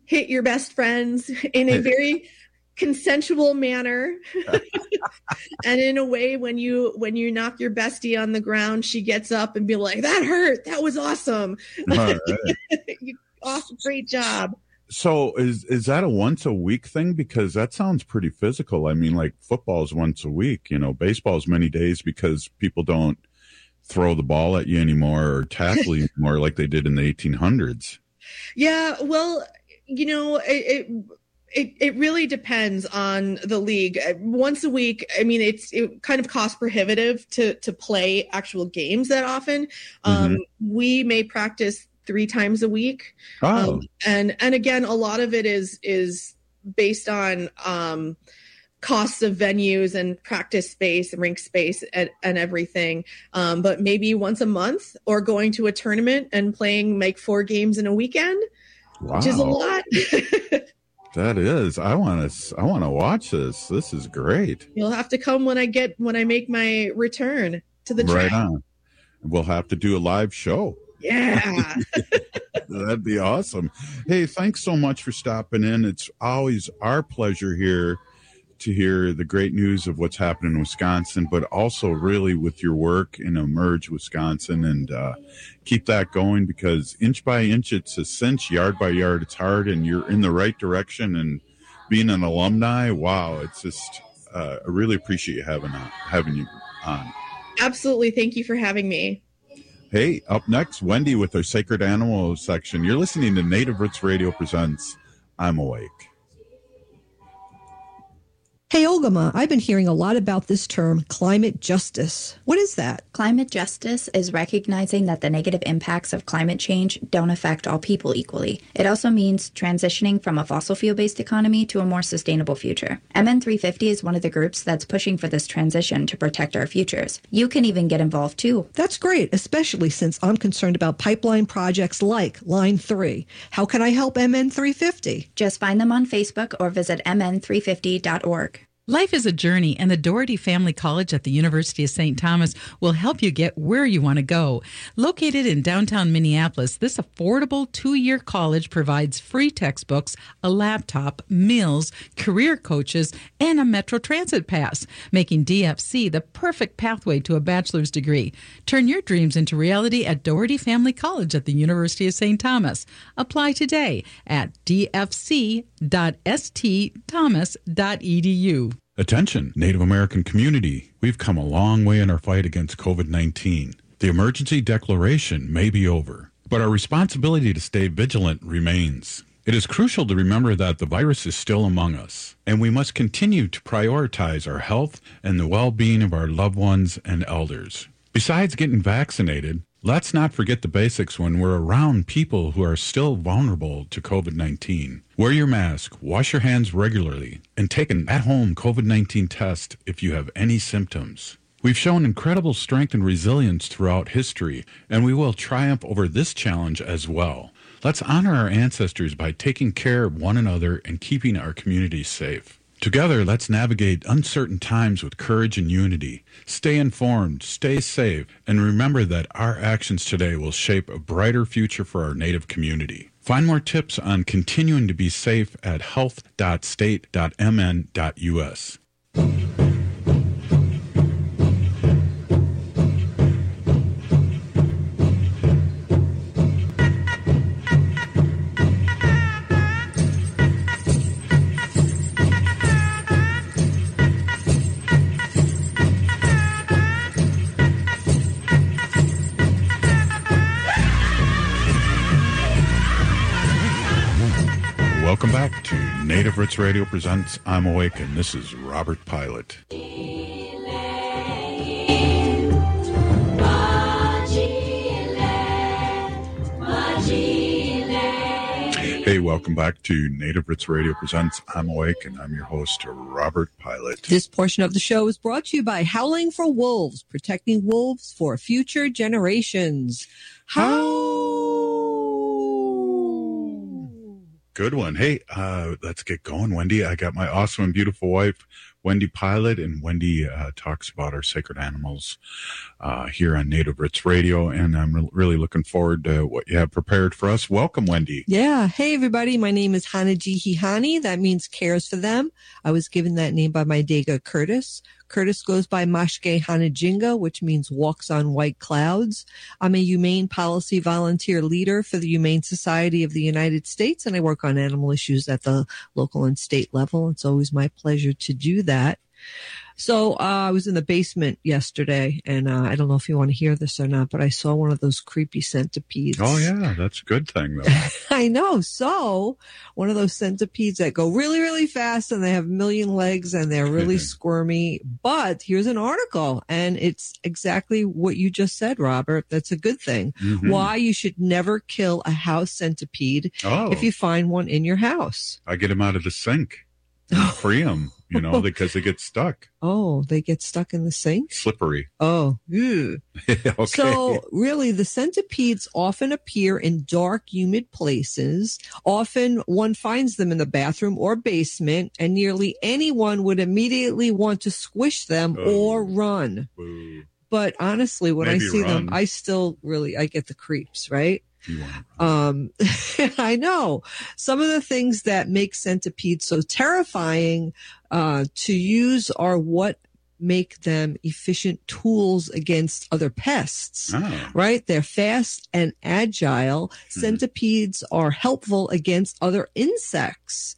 hit your best friends in a very consensual manner. And in a way, when you when you knock your bestie on the ground, she gets up and be like, that hurt. That was awesome. All right. You, awesome, great job. So is is that a once a week thing? Because that sounds pretty physical. I mean, like football is once a week, you know, baseball is many days because people don't throw the ball at you anymore or tackle you anymore like they did in the eighteen hundreds. Yeah, well, you know, it, it it it really depends on the league. Once a week, I mean, it's it kind of cost prohibitive to to play actual games that often. Um, mm-hmm. We may practice three times a week, oh. um, and and again, a lot of it is is based on um, costs of venues and practice space and rink space and, and everything. Um, but maybe once a month, or going to a tournament and playing like four games in a weekend, wow. which is a lot. That is. I want to. I want to watch this. This is great. You'll have to come when I get when I make my return to the track. Right on. We'll have to do a live show. Yeah. That'd be awesome. Hey, thanks so much for stopping in. It's always our pleasure here to hear the great news of what's happening in Wisconsin, but also really with your work in Emerge Wisconsin, and uh, keep that going, because inch by inch it's a cinch, yard by yard it's hard, and you're in the right direction. And being an alumni, wow, it's just uh, I really appreciate you having on, having you on. Absolutely. Thank you for having me. Hey, up next, Wendy with our Sacred Animals section. You're listening to Native Roots Radio presents I'm Awake. Hey, Olgama, I've been hearing a lot about this term, climate justice. What is that? Climate justice is recognizing that the negative impacts of climate change don't affect all people equally. It also means transitioning from a fossil fuel-based economy to a more sustainable future. M N three fifty is one of the groups that's pushing for this transition to protect our futures. You can even get involved too. That's great, especially since I'm concerned about pipeline projects like Line three. How can I help M N three fifty? Just find them on Facebook or visit m n three fifty dot org. Life is a journey, and the Doherty Family College at the University of Saint Thomas will help you get where you want to go. Located in downtown Minneapolis, this affordable two-year college provides free textbooks, a laptop, meals, career coaches, and a Metro Transit pass, making D F C the perfect pathway to a bachelor's degree. Turn your dreams into reality at Doherty Family College at the University of Saint Thomas. Apply today at d f c dot s t thomas dot e d u. Attention, Native American community. We've come a long way in our fight against covid nineteen. The emergency declaration may be over, but our responsibility to stay vigilant remains. It is crucial to remember that the virus is still among us, and we must continue to prioritize our health and the well-being of our loved ones and elders. Besides getting vaccinated, let's not forget the basics when we're around people who are still vulnerable to covid nineteen. Wear your mask, wash your hands regularly, and take an at-home covid nineteen test if you have any symptoms. We've shown incredible strength and resilience throughout history, and we will triumph over this challenge as well. Let's honor our ancestors by taking care of one another and keeping our communities safe. Together, let's navigate uncertain times with courage and unity. Stay informed, stay safe, and remember that our actions today will shape a brighter future for our Native community. Find more tips on continuing to be safe at health dot state dot m n dot u s. Welcome back to Native Roots Radio presents I'm Awake, and this is Robert Pilot. Hey, welcome back to Native Roots Radio presents I'm Awake, and I'm your host, Robert Pilot. This portion of the show is brought to you by Howling for Wolves, protecting wolves for future generations. How? Good one. Hey, uh, let's get going, Wendy. I got my awesome and beautiful wife Wendy Pilot, and Wendy uh, talks about our sacred animals uh, here on Native Roots Radio, and I'm re- really looking forward to what you have prepared for us. Welcome, Wendy. Yeah. Hey, everybody. My name is Hanajihihani. That means cares for them. I was given that name by my Dega Curtis. Curtis goes by Mashke Hanajinga, which means walks on white clouds. I'm a humane policy volunteer leader for the Humane Society of the United States, and I work on animal issues at the local and state level. It's always my pleasure to do that. So uh, I was in the basement yesterday, and uh, I don't know if you want to hear this or not, but I saw one of those creepy centipedes. Oh, yeah, that's a good thing, though. I know. So one of those centipedes that go really, really fast, and they have a million legs, and they're really squirmy. But here's an article, and it's exactly what you just said, Robert. That's a good thing. Mm-hmm. Why you should never kill a house centipede Oh. if you find one in your house. I get them out of the sink and free them, you know, because they get stuck. Oh, they get stuck in the sink? Slippery. Oh, ew. Okay. So really, the centipedes often appear in dark, humid places. Often one finds them in the bathroom or basement, and nearly anyone would immediately want to squish them Oh. or run. Boo. But honestly, when Maybe I see them, run. I still really, I get the creeps, right? You want Um, I know some of the things that make centipedes so terrifying uh, to use are what make them efficient tools against other pests, Oh. right? They're fast and agile. Centipedes are helpful against other insects.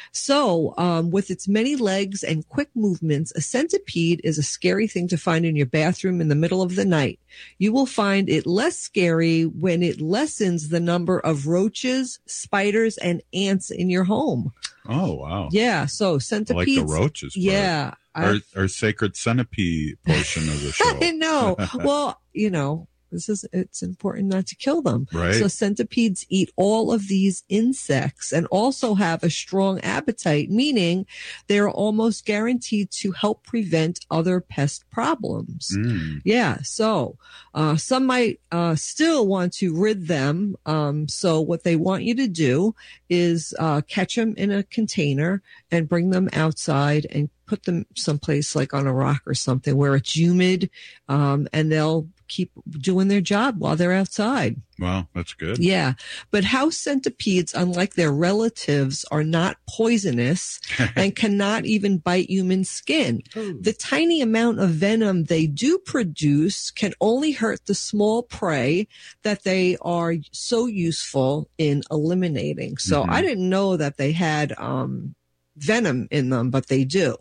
So, um, with its many legs and quick movements, a centipede is a scary thing to find in your bathroom in the middle of the night. You will find it less scary when it lessens the number of roaches, spiders, and ants in your home. Oh, wow. Yeah. So I like centipedes. the roaches. part. Yeah. Our, I- our sacred centipede portion of the show. I know. Well, you know, this is, it's important not to kill them. Right. So centipedes eat all of these insects and also have a strong appetite, meaning they're almost guaranteed to help prevent other pest problems. Mm. Yeah. So, uh, some might, uh, still want to rid them. Um, so what they want you to do is, uh, catch them in a container and bring them outside and put them someplace like on a rock or something where it's humid. Um, and they'll keep doing their job while they're outside. Wow, that's good. Yeah. But house centipedes, unlike their relatives, are not poisonous and cannot even bite human skin. The tiny amount of venom they do produce can only hurt the small prey that they are so useful in eliminating. So Mhm. I didn't know that they had um, venom in them, but they do.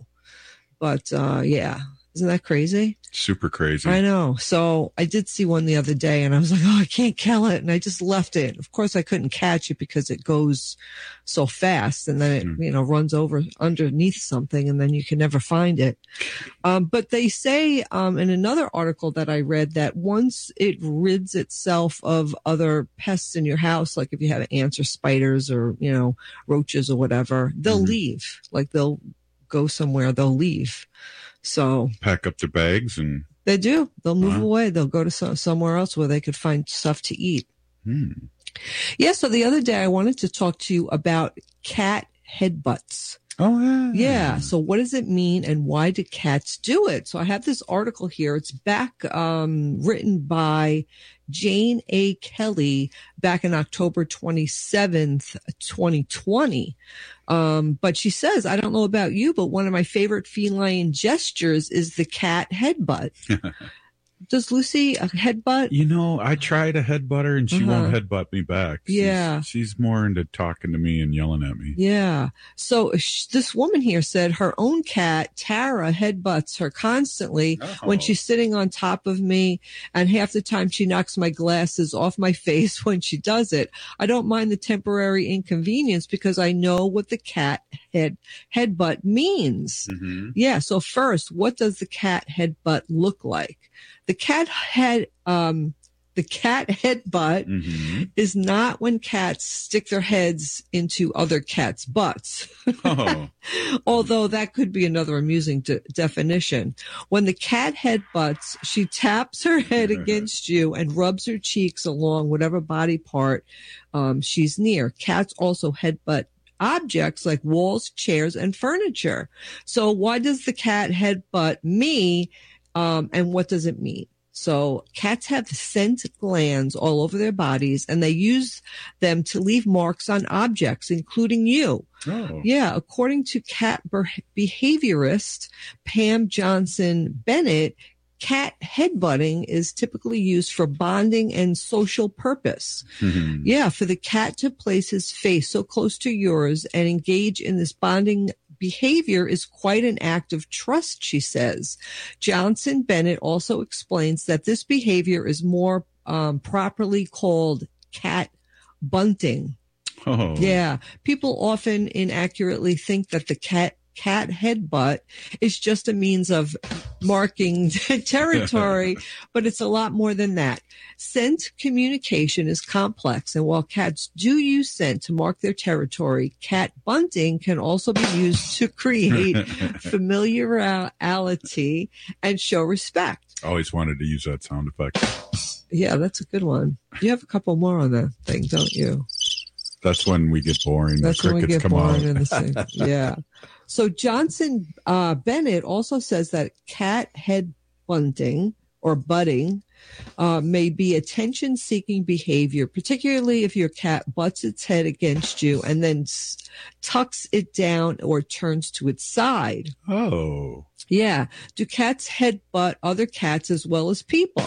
But uh, yeah. Isn't that crazy? Super crazy. I know. So I did see one the other day and I was like, oh, I can't kill it. And I just left it. Of course, I couldn't catch it because it goes so fast and then it, Mm. you know, runs over underneath something and then you can never find it. Um, but they say um, in another article that I read that once it rids itself of other pests in your house, like if you have ants or spiders or, you know, roaches or whatever, they'll Mhm. leave. Like they'll go somewhere, they'll leave. So Pack up their bags and. they do. They'll move Wow. away. They'll go to some, somewhere else where they could find stuff to eat. Hmm. Yeah. So the other day I wanted to talk to you about cat headbutts. Oh, yeah. Yeah. So what does it mean and why do cats do it? So I have this article here. It's back, um, written by Jane A. Kelly back in October twenty-seventh, twenty twenty. Um, but she says, I don't know about you, but one of my favorite feline gestures is the cat headbutt. Does Lucy a headbutt? You know, I tried a headbutt her and she won't Uh-huh. headbutt me back. She's- Yeah. She's more into talking to me and yelling at me. Yeah. So sh- this woman here said her own cat, Tara, headbutts her constantly when she's sitting on top of me. And half the time she knocks my glasses off my face when she does it. I don't mind the temporary inconvenience because I know what the cat head headbutt means. Mm-hmm. Yeah. So first, what does the cat headbutt look like? The cat head, um, the cat headbutt Mm-hmm. is not when cats stick their heads into other cats' butts. Oh. Although that could be another amusing de- definition. When the cat headbutts, she taps her head against you and rubs her cheeks along whatever body part um, she's near. Cats also headbutt objects like walls, chairs, and furniture. So why does the cat headbutt me? Um, and what does it mean? So cats have scent glands all over their bodies, and they use them to leave marks on objects, including you. Oh. Yeah. According to cat behaviorist Pam Johnson Bennett, cat headbutting is typically used for bonding and social purpose. Mm-hmm. Yeah. For the cat to place his face so close to yours and engage in this bonding behavior is quite an act of trust, she says. Johnson Bennett also explains that this behavior is more um, properly called cat bunting. Oh. Yeah. People often inaccurately think that the cat cat headbutt is just a means of marking territory, but it's a lot more than that. Scent communication is complex, and while cats do use scent to mark their territory, cat bunting can also be used to create familiarity and show respect. I always wanted to use that sound effect. Yeah, that's a good one. You have a couple more on that thing, don't you? That's when we get boring. That's the when we crickets get come boring out. in the same. Yeah. So Johnson uh, Bennett also says that cat head bunting or butting uh, may be attention-seeking behavior, particularly if your cat butts its head against you and then s- tucks it down or turns to its side. Oh. Yeah. Do cats headbutt other cats as well as people?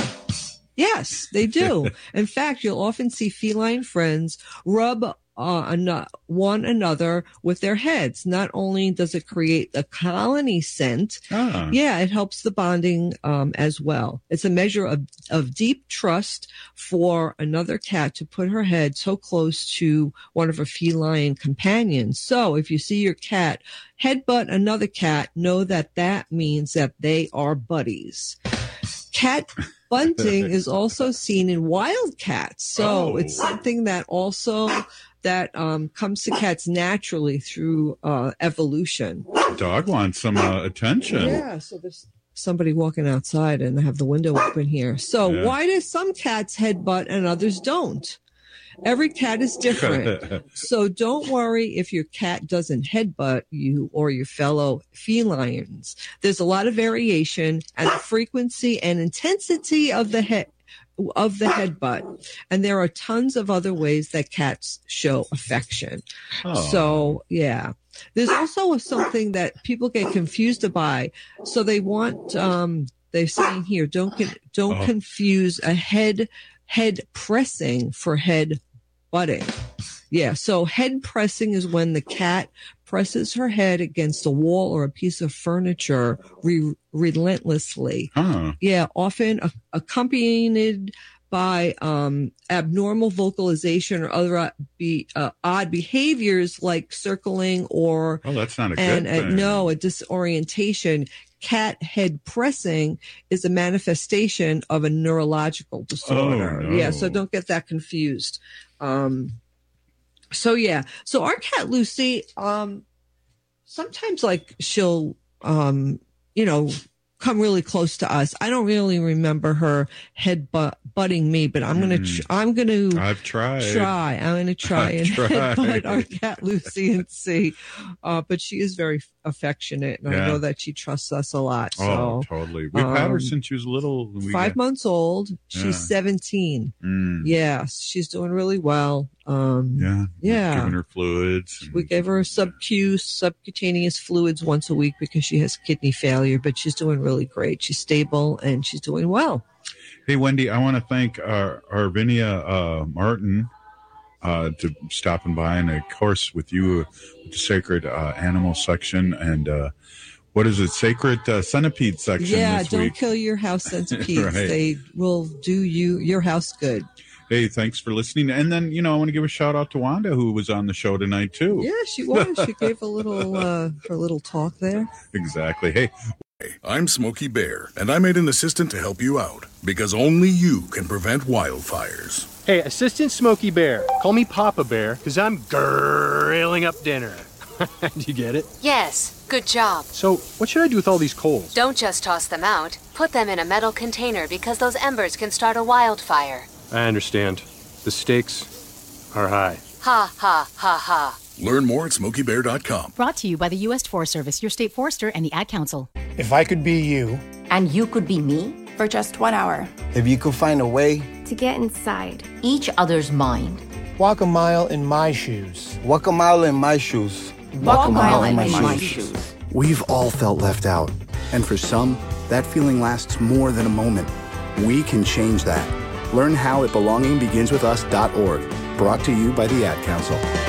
Yes, they do. In fact, you'll often see feline friends rub uh, an- one another with their heads. Not only does it create a colony scent, Ah. yeah, it helps the bonding um, as well. It's a measure of, of deep trust for another cat to put her head so close to one of her feline companions. So if you see your cat headbutt another cat, know that that means that they are buddies. Cat bunting is also seen in wild cats. So Oh. it's something that also that um, comes to cats naturally through uh, evolution. The dog wants some uh, attention. Yeah, so there's somebody walking outside and I have the window open here. So Yeah. why do some cats headbutt and others don't? Every cat is different. So don't worry if your cat doesn't headbutt you or your fellow felines. There's a lot of variation and the frequency and intensity of the head of the headbutt. And there are tons of other ways that cats show affection. Oh. So, yeah. There's also something that people get confused by. So they want, um, they're saying here, don't get, don't Oh. confuse a head, head pressing for head butting. Yeah. So head pressing is when the cat presses her head against a wall or a piece of furniture re- relentlessly. Huh. Yeah. Often a- accompanied by um, abnormal vocalization or other uh, be, uh, odd behaviors like circling or Oh, that's not a and good uh, thing. no, a disorientation. Cat head pressing is a manifestation of a neurological disorder. Oh, no. Yeah, so don't get that confused. Um, so yeah, so our cat Lucy, um, sometimes like she'll, um, you know, come really close to us. I don't really remember her head butt, butting me, but I'm gonna, tr- I'm gonna I've tried. try. I'm gonna try I've and tried. headbutt our cat Lucy and see. Uh, but she is very affectionate, and Yeah. I know that she trusts us a lot. So Oh, totally. We've had her um, since she was little. We five got- months old. She's Yeah. seventeen. Mm. Yes, she's doing really well. Um, Yeah. yeah. Giving her fluids. We gave her sub-Q, subcutaneous fluids once a week because she has kidney failure, but she's doing really great. She's stable and she's doing well. Hey, Wendy, I want to thank our Arvinia uh, Martin uh, to stopping by, and of course with you uh, with the sacred uh, animal section and uh, what is it, sacred uh, centipede section Yeah, this don't week. kill your house centipedes. Right. They will do you your house good. Hey, thanks for listening. And then, you know, I want to give a shout out to Wanda, who was on the show tonight, too. Yeah, she was. She gave a little uh, her little talk there. Exactly. Hey, I'm Smokey Bear, and I made an assistant to help you out because only you can prevent wildfires. Hey, Assistant Smokey Bear. Call me Papa Bear, because I'm grilling up dinner. Do you get it? Yes, good job. So, what should I do with all these coals? Don't just toss them out. Put them in a metal container because those embers can start a wildfire. I understand. The stakes are high. Ha ha ha ha. Learn more at smokey bear dot com. Brought to you by the U S Forest Service, your state forester, and the Ad Council. If I could be you. And you could be me? For just one hour. If you could find a way. To get inside. Each other's mind. Walk a mile in my shoes. Walk a mile in my shoes. Walk, Walk a mile, mile in, in my, my shoes. shoes. We've all felt left out. And for some, that feeling lasts more than a moment. We can change that. Learn how at belonging begins with us dot org. Brought to you by the Ad Council.